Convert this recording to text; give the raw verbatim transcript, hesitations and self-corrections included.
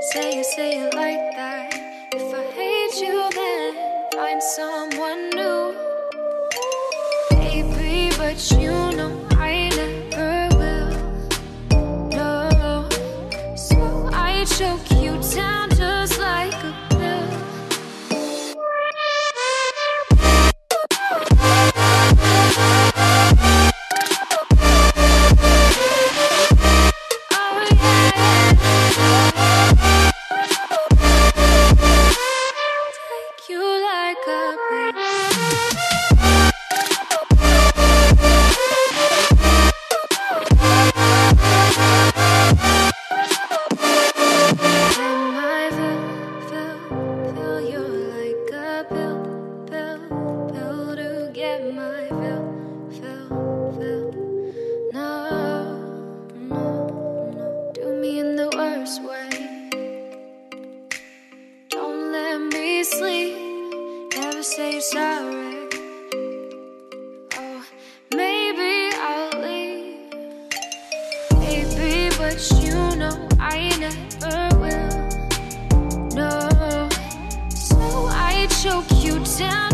say you say it like that. If I hate you, then find someone new. Baby, but you know I never will. No, so I choke you down just like a pill. Say sorry. Oh, maybe I'll leave, baby, but you know I never will. No, so I choke you down.